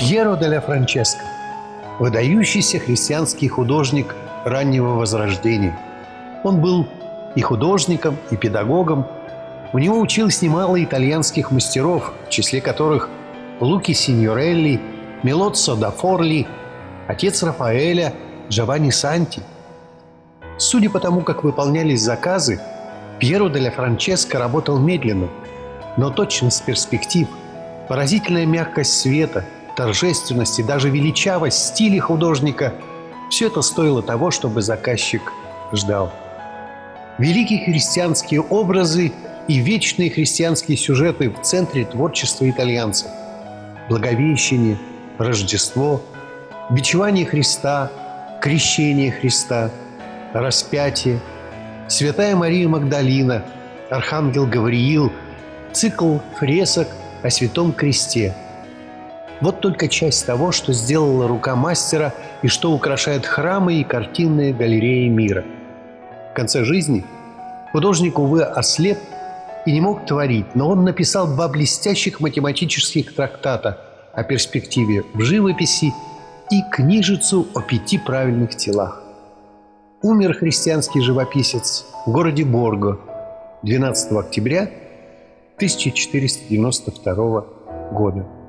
Пьеро делла Франческо – выдающийся христианский художник раннего Возрождения. Он был и художником, и педагогом. У него училось немало итальянских мастеров, в числе которых Луки Синьорелли, Мелоццо да Форли, отец Рафаэля Джованни Санти. Судя по тому, как выполнялись заказы, Пьеро делла Франческо работал медленно, но точность перспектив, поразительная мягкость света, торжественность и даже величавость стиля художника – все это стоило того, чтобы заказчик ждал. Великие христианские образы и вечные христианские сюжеты в центре творчества итальянцев. Благовещение, Рождество, бичевание Христа, крещение Христа, распятие, Святая Мария Магдалина, Архангел Гавриил, цикл фресок о Святом Кресте. Вот только часть того, что сделала рука мастера и что украшает храмы и картинные галереи мира. В конце жизни художник, увы, ослеп и не мог творить, но он написал 2 блестящих математических трактата о перспективе в живописи и книжицу о 5 правильных телах. Умер христианский живописец в городе Борго 12 октября 1492 года.